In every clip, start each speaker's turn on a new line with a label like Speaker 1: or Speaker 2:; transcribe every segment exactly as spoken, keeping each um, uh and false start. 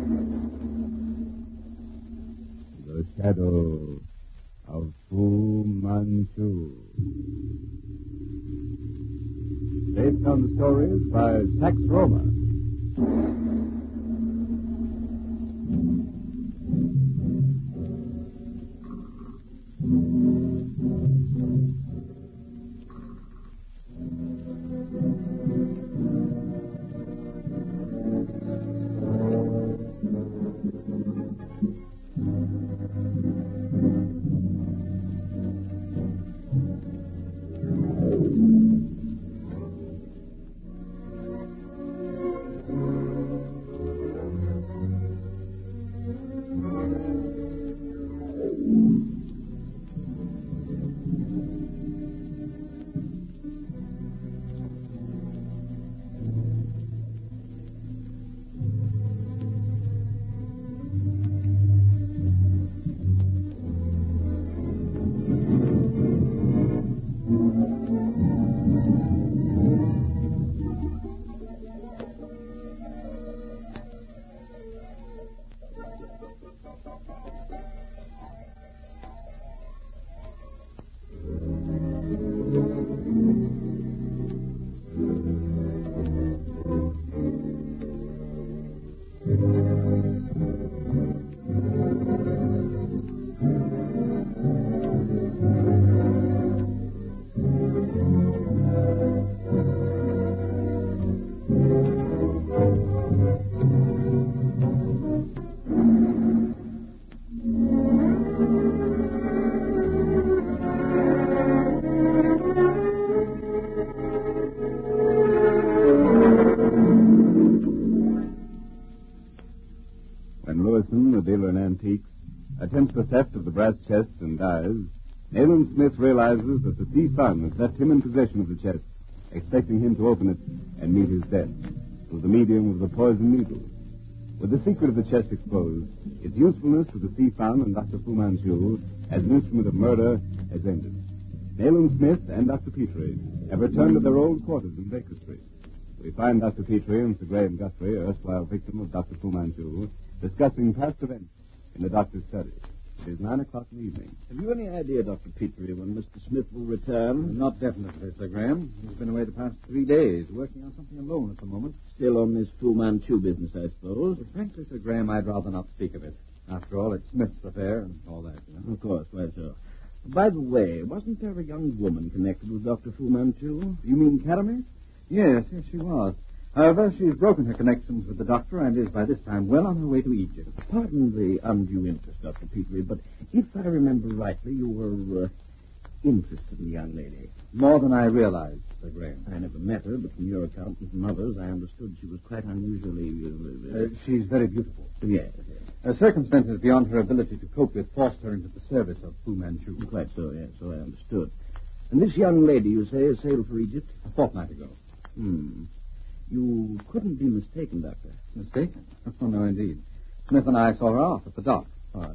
Speaker 1: The Shadow of Fu Manchu. Based on the stories by Sax Roma. The dealer in antiques, attempts the theft of the brass chests and dies, Nayland Smith realizes that the sea fun has left him in possession of the chest, expecting him to open it and meet his death through the medium of the poison needle. With the secret of the chest exposed, its usefulness to the sea fun and Doctor Fu Manchu as an instrument of murder has ended. Nayland Smith and Doctor Petrie have returned to their old quarters in Baker Street. We find Doctor Petrie and Sir Graham Guthrie, erstwhile victim of Doctor Fu Manchu, discussing past events in the doctor's study. It is nine o'clock in the evening.
Speaker 2: Have you any idea, Doctor Petrie, when Mister Smith will return?
Speaker 3: Not definitely, Sir Graham. He's been away the past three days, working on something alone at the moment.
Speaker 2: Still on this Fu Manchu business, I suppose.
Speaker 3: Well, frankly, Sir Graham, I'd rather not speak of it. After all, it's Smith's affair and all that, you know.
Speaker 2: Of course, quite so. By the way, wasn't there a young woman connected with Doctor Fu Manchu? You mean Caramel?
Speaker 3: Yes, yes, she was. However, she's broken her connections with the doctor and is by this time well on her way to Egypt.
Speaker 2: Pardon the undue interest, Doctor Petrie, but if I remember rightly, you were uh, interested in the young lady.
Speaker 3: More than I realized, Sir Graham.
Speaker 2: I never met her, but from your account and from others, I understood she was quite unusually... Uh,
Speaker 3: uh, she's very beautiful.
Speaker 2: Yes, yes.
Speaker 3: Her circumstances beyond her ability to cope with forced her into the service of Fu Manchu.
Speaker 2: Quite so, yes, so I understood. And this young lady, you say, has sailed for Egypt?
Speaker 3: A fortnight ago.
Speaker 2: Hmm. You couldn't be mistaken, Doctor.
Speaker 3: Mistaken? Oh, no, indeed. Smith and I saw her off at the dock.
Speaker 2: Odd.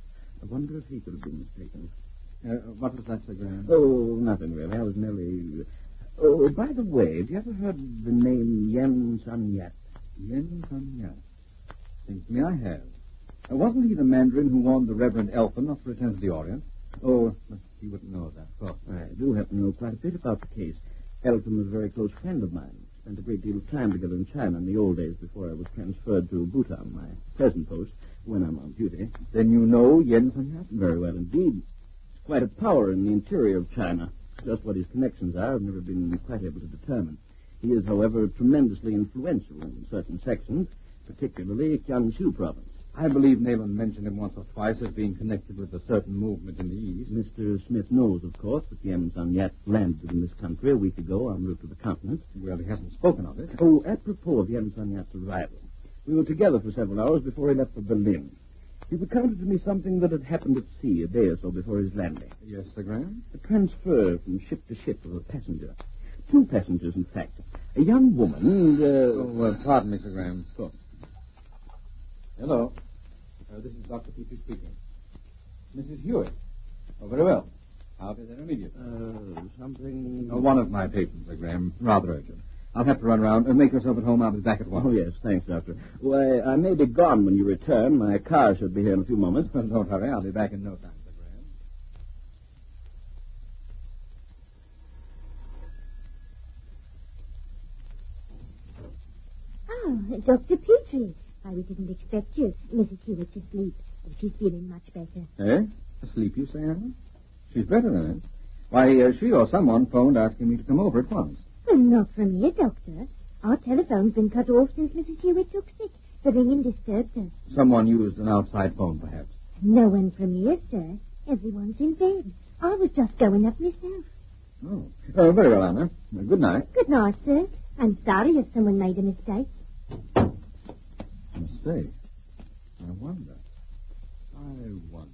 Speaker 2: I wonder if he could have been mistaken.
Speaker 3: Uh, what was that, Sir Graham?
Speaker 2: Oh, nothing really. I was merely... Oh, by the way, have you ever heard the name Yen Sun Yat?
Speaker 3: Yen Sun Yat? Seems to me I have. Uh, wasn't he the Mandarin who warned the Reverend Elfin not to return to the Orient? Oh, he wouldn't know that, of course.
Speaker 2: I do happen to know quite a bit about the case. Elfin was a very close friend of mine. Spent a great deal of time together in China in the old days before I was transferred to Bhutan, my present post, when I'm on duty.
Speaker 3: Then you know Yen Sun Yat?
Speaker 2: Very well indeed. He's quite a power in the interior of China. Just what his connections are, I've never been quite able to determine. He is, however, tremendously influential in certain sections, particularly Jiangsu province.
Speaker 3: I believe Nayland mentioned him once or twice as being connected with a certain movement in the East.
Speaker 2: Mister Smith knows, of course, that Yen Sun Yat landed in this country a week ago en route to the continent.
Speaker 3: Well, he hasn't spoken of it.
Speaker 2: Oh, apropos of Yen Sun Yat's arrival. We were together for several hours before he left for Berlin. He recounted to me something that had happened at sea a day or so before his landing.
Speaker 3: Yes, Sir Graham?
Speaker 2: A transfer from ship to ship of a passenger. Two passengers, in fact. A young woman and... Uh...
Speaker 3: Oh, uh, pardon me, Sir Graham. Of course. Hello. Uh, this is Doctor Petrie speaking. Missus Hewitt. Oh, very well. I'll be there immediately.
Speaker 2: Uh, something...
Speaker 3: Uh, one of my patients, Sir Graham. Rather urgent. I'll have to run around. And make yourself at home. I'll be back at once.
Speaker 2: Oh, yes, thanks, Doctor. Why, I may be gone when you return. My car should be here in a few moments.
Speaker 3: Well, don't hurry. I'll be back in no time, Sir Graham.
Speaker 4: Oh, Doctor Petrie. Why, we didn't expect you. Missus Hewitt's asleep, but she's feeling much better.
Speaker 3: Eh? Asleep, you say, Anna? She's better than it. Why, uh, she or someone phoned asking me to come over at once.
Speaker 4: Well, not from here, Doctor. Our telephone's been cut off since Missus Hewitt took sick. The ringing disturbed her.
Speaker 3: Someone used an outside phone, perhaps.
Speaker 4: No one from here, sir. Everyone's in bed. I was just going up myself.
Speaker 3: Oh. Oh, very well, Anna. Uh, good night.
Speaker 4: Good night, sir. I'm sorry if someone made a mistake.
Speaker 3: Mistake? I wonder. I wonder.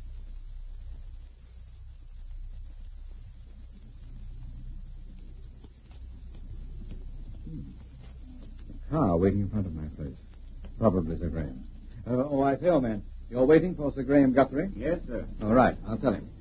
Speaker 3: Hmm. A car waiting in front of my place. Probably Sir Graham. Uh, oh, I say, old man, you're waiting for Sir Graham Guthrie?
Speaker 1: Yes, sir.
Speaker 3: All right, I'll tell him.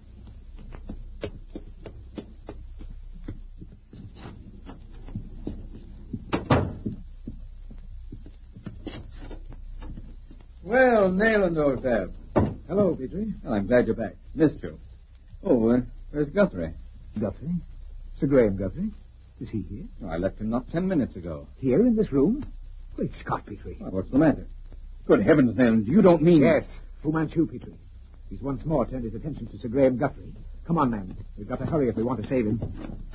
Speaker 3: Well, Nayland, old chap.
Speaker 5: Hello, Petrie.
Speaker 3: Well, I'm glad you're back. Missed you. Oh, uh, where's Guthrie?
Speaker 5: Guthrie? Sir Graham Guthrie? Is he here?
Speaker 3: Oh, I left him not ten minutes ago.
Speaker 5: Here in this room? Great Scott, Petrie.
Speaker 3: Well, what's the matter? Good heavens, Nayland, you don't mean...
Speaker 5: Yes, Fu Manchu, Petrie. He's once more turned his attention to Sir Graham Guthrie. Come on, man. We've got to hurry if we want to save him.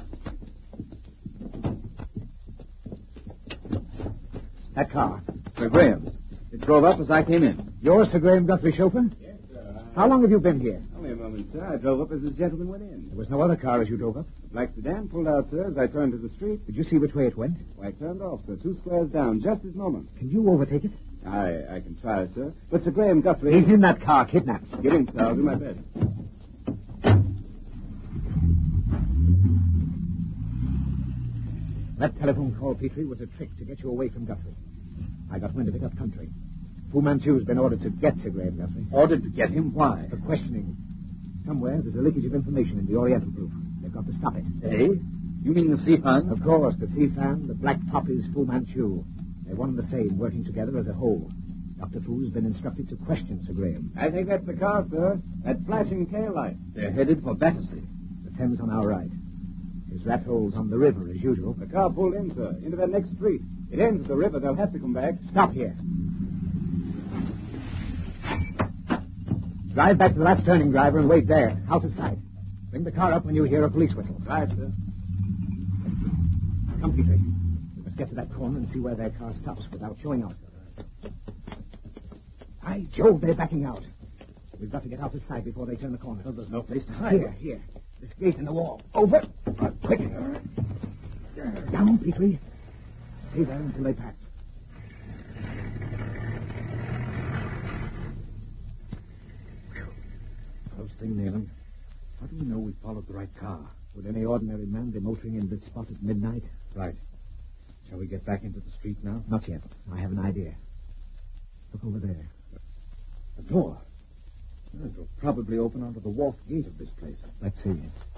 Speaker 5: That car.
Speaker 3: Sir Graham's. It drove up as I came in.
Speaker 5: You're Sir Graham Guthrie, chauffeur?
Speaker 1: Yes, sir. I...
Speaker 5: How long have you been here?
Speaker 1: Only a moment, sir. I drove up as this gentleman went in.
Speaker 5: There was no other car as you drove up.
Speaker 1: The black sedan pulled out, sir, as I turned to the street.
Speaker 5: Did you see which way it went?
Speaker 1: Why, I turned off, sir, two squares down, just this moment.
Speaker 5: Can you overtake it?
Speaker 1: I I can try, sir. But Sir Graham Guthrie...
Speaker 5: He's in that car, kidnapped.
Speaker 1: Get in, sir. I'll do my best.
Speaker 5: That telephone call, Petrie, was a trick to get you away from Guthrie. I got wind of it up country. Fu Manchu's been ordered to get Sir Graham Guthrie.
Speaker 3: Ordered to get him? Why?
Speaker 5: For questioning. Somewhere there's a leakage of information in the Oriental group. They've got to stop it.
Speaker 3: Eh? You mean the Sifan?
Speaker 5: Of course, the Sifan, the Black Poppies, Fu Manchu. They're one and the same, working together as a whole. Doctor Fu's been instructed to question Sir Graham.
Speaker 1: I think that's the car, sir. That flashing tail light.
Speaker 3: They're headed for Battersea.
Speaker 5: The Thames on our right. His rat hole's on the river, as usual.
Speaker 1: The car pulled in, sir, into that next street. It ends at the river. They'll have to come back.
Speaker 5: Stop here. Drive back to the last turning, driver, and wait there, out of sight. Bring the car up when you hear a police whistle.
Speaker 1: Right, sir.
Speaker 5: Come, Petrie. We must get to that corner and see where their car stops without showing us. By Jove, they're backing out. We've got to get out of sight before they turn the corner.
Speaker 3: Well, there's no place to hide.
Speaker 5: Here, here. This gate in the wall. Over. Uh, quick. Down, Petrie. Stay there until they pass.
Speaker 3: Close thing, Nayland. How do we know we followed the right car?
Speaker 5: Would any ordinary man be motoring in this spot at midnight?
Speaker 3: Right. Shall we get back into the street now?
Speaker 5: Not yet. I have an idea. Look over there.
Speaker 3: A door. Well, it'll probably open onto the wharf gate of this place.
Speaker 5: Let's see.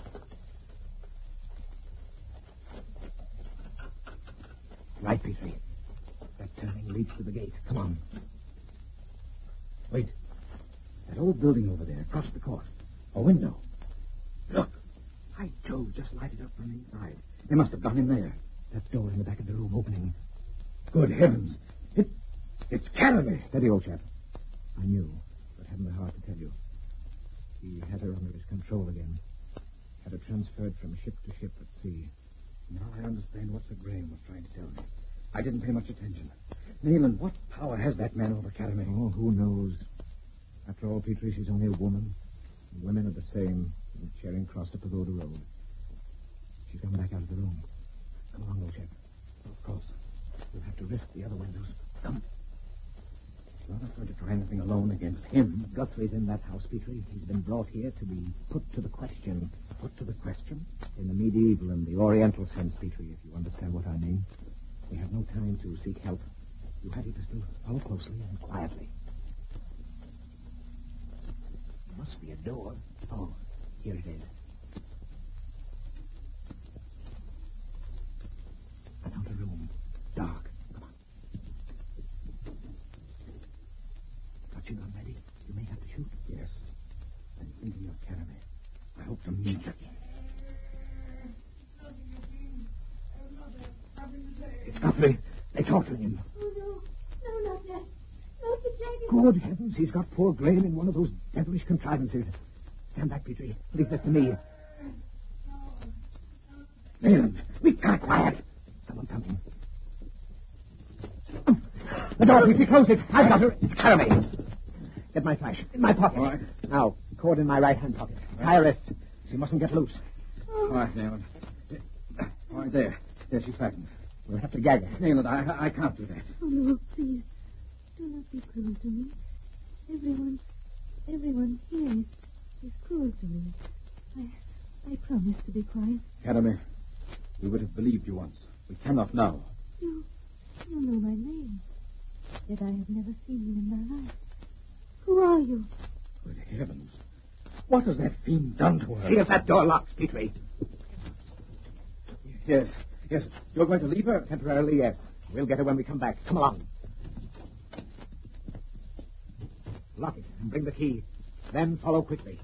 Speaker 5: Right, Petrie. That turning leads to the gate. Come on.
Speaker 3: Wait. That old building over there, across the court. A window. Look. High Joe just lighted up from inside. They must have gone in there.
Speaker 5: That door in the back of the room opening.
Speaker 3: Good heavens. It, it's Caraway.
Speaker 5: Steady, old chap. I knew, but hadn't the heart to tell you. He has her under his control again. Had her transferred from ship to ship at sea.
Speaker 3: Now I understand what Sir Graham was trying to tell me. I didn't pay much attention. Nayland, what power has that man over Caraway?
Speaker 5: Oh, who knows? After all, Petrie, she's only a woman. And women are the same in Charing Cross to Pagoda Road. She's gone back out of the room. Come along, old chap.
Speaker 3: Of course.
Speaker 5: We'll have to risk the other windows. Come.
Speaker 3: Well, I'm not going to try anything alone against him.
Speaker 5: Guthrie's in that house, Petrie. He's been brought here to be put to the question.
Speaker 3: Put to the question?
Speaker 5: In the medieval and the oriental sense, Petrie, if you understand what I mean. We have no time to seek help. You have your pistol. Follow closely and quietly. There must be a door. Oh, here it is. I found a got your gun ready? You may have to shoot.
Speaker 3: Yes. I'm thinking of Karame. I hope to meet her.
Speaker 5: It's Guthrie. They're torturing him.
Speaker 4: Oh, no. No, not that. Not the dragon.
Speaker 5: Good heavens, he's got poor Graham in one of those devilish contrivances. Stand back, Petrie. Leave this to me. Leland, we can't quiet. Someone coming. The door, Petrie, close it. I've got her. Karame. Get my flash. In my pocket.
Speaker 3: All right.
Speaker 5: Now, cord in my right hand pocket. Tie her wrists. She mustn't get loose.
Speaker 3: All right, Nayland. All right, there. There, she's fastened.
Speaker 5: We'll have to gag her.
Speaker 3: Nayland, I, I can't do that.
Speaker 4: Oh, no, please. Do not be cruel to me. Everyone, everyone here is, is cruel to me. I, I promise to be quiet.
Speaker 3: Karame, we would have believed you once. We cannot now.
Speaker 4: You, you know my name. Yet I have never seen you in my life. Who are you?
Speaker 3: Good heavens. What has that fiend done to her?
Speaker 5: See if that door locks, Petrie.
Speaker 3: Yes, yes. You're going to leave her?
Speaker 5: Temporarily, yes. We'll get her when we come back. Come along. Lock it and bring the key. Then follow quickly.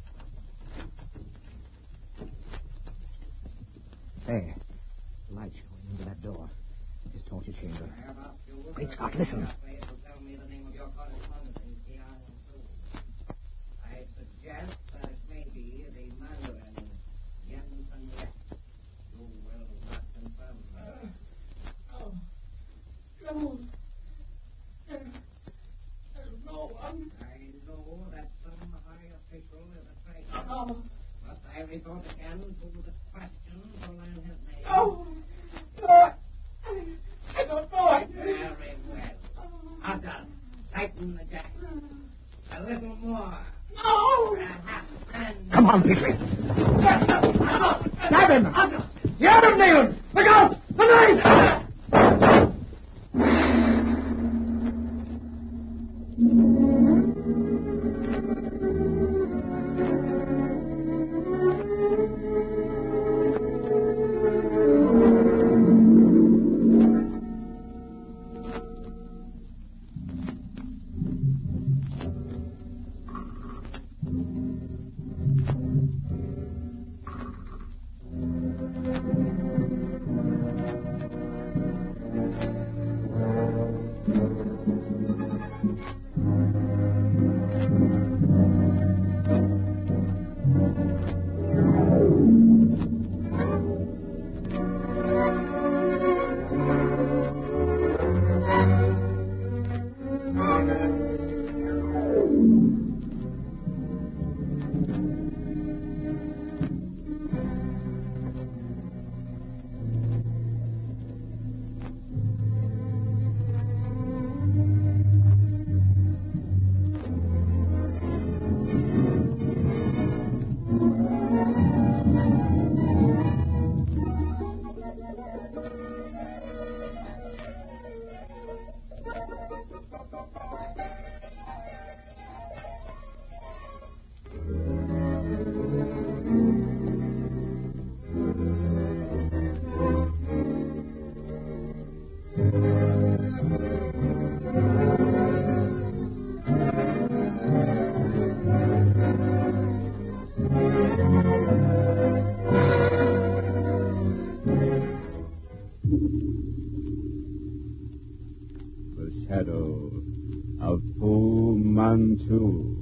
Speaker 5: There. Light going into that door. His torture chamber. Great Scott, listen.
Speaker 6: Tell me the name of your correspondent in T R two. I suggest that it may be the Mandarin Jensen West. You will not confirm that.
Speaker 7: Oh, no. There, there's no one.
Speaker 6: I know that some high official is a traitor.
Speaker 7: Oh,
Speaker 6: Must I resort again to the question to learn his name?
Speaker 7: no. No, I, I don't know. I
Speaker 6: Very well. Arthur, tighten the jack. A little more.
Speaker 7: No.
Speaker 6: Perhaps and...
Speaker 5: Come on, Petrie. Grab him. You have him, Nayland. Look out. The knife.
Speaker 1: The shadow of Fu Manchu.